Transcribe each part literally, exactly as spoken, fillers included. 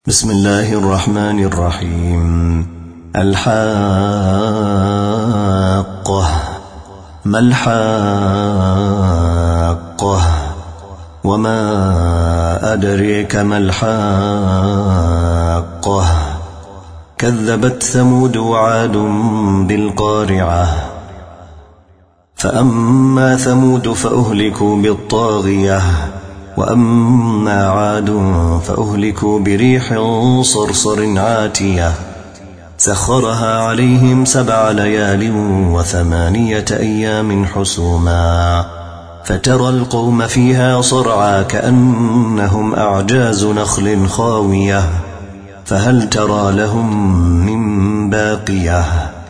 بسم الله الرحمن الرحيم. الحاقة. ما الحاقة؟ وما أدريك ما الحاقة؟ كذبت ثمود وعاد بالقارعة. فأما ثمود فأهلكوا بالطاغية، وأما عاد فأهلكوا بريح صرصر عاتية سخرها عليهم سبع ليال وثمانية أيام حسوما، فترى القوم فيها صرعى كأنهم أعجاز نخل خاوية، فهل ترى لهم من باقية؟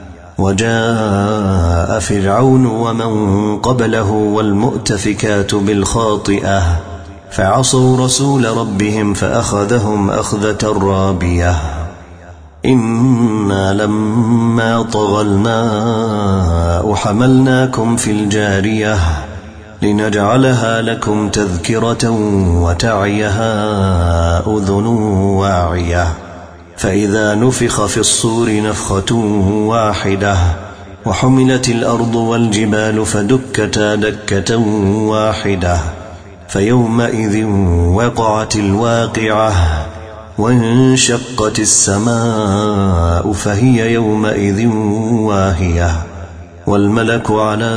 وجاء فرعون ومن قبله والمؤتفكات بالخاطئة، فعصوا رسول ربهم فأخذهم أخذة رابية. إنا لما طغى الماء حملناكم في الجارية لنجعلها لكم تذكرة وتعيها أذن واعية. فإذا نفخ في الصور نفخة واحدة وحملت الأرض والجبال فدكتا دكة واحدة، فيومئذ وقعت الواقعة، وانشقت السماء فهي يومئذ واهية، والملك على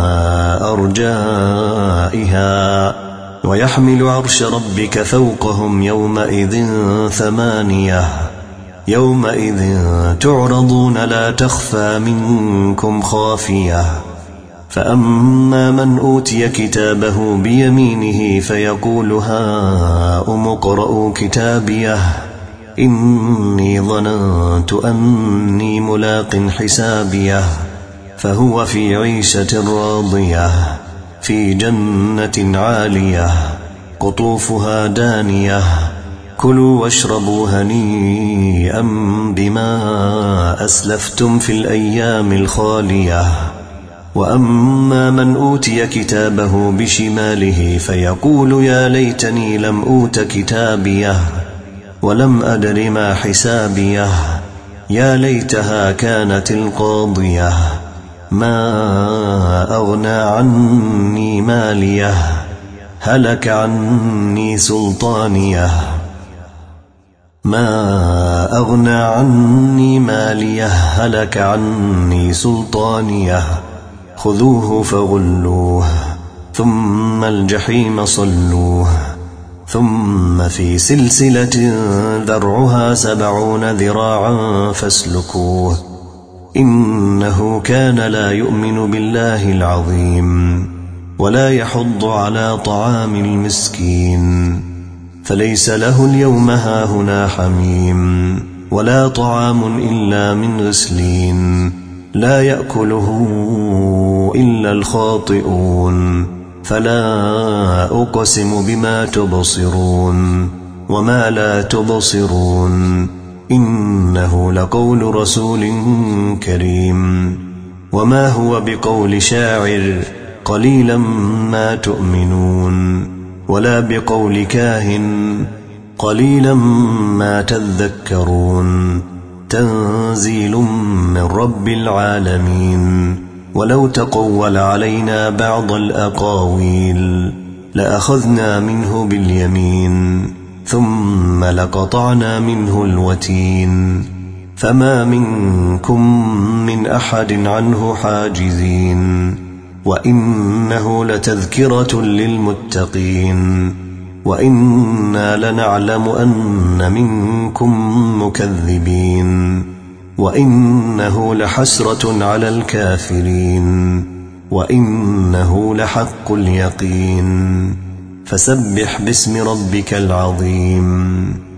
أرجائها، ويحمل عرش ربك فوقهم يومئذ ثمانية. يومئذ تعرضون لا تخفى منكم خافية. فأما من أوتي كتابه بيمينه فيقول هاؤم اقرءوا كتابيه إني ظننت أني ملاق حسابيه، فهو في عيشة راضية في جنة عالية قطوفها دانية. كلوا واشربوا هنيئا بما أسلفتم في الأيام الخالية. وأما من أوتي كتابه بشماله فيقول يا ليتني لم أوت كتابيه ولم أدر ما حسابيه، يا ليتها كانت القاضية ما أغنى عني ماليه، هلك عني سلطانيه. ما أغنى عني ماليه هلك عني سلطانيه. خذوه فغلوه ثم الجحيم صلوه، ثم في سلسلة ذرعها سبعون ذراعا فاسلكوه، إنه كان لا يؤمن بالله العظيم ولا يحض على طعام المسكين، فليس له اليوم هاهنا حميم ولا طعام إلا من غسلين لا يأكله إلا الخاطئون. فلا أقسم بما تبصرون وما لا تبصرون، إنه لقول رسول كريم، وما هو بقول شاعر قليلا ما تؤمنون، ولا بقول كاهن قليلا ما تذكرون. تنزيل من رب العالمين. ولو تقول علينا بعض الأقاويل لأخذنا منه باليمين ثم لقطعنا منه الوتين، فما منكم من أحد عنه حاجزين. وإنه لتذكرة للمتقين، وإنا لنعلم أن منكم مكذبين، وإنه لحسرة على الكافرين، وإنه لحق اليقين. فسبح باسم ربك العظيم.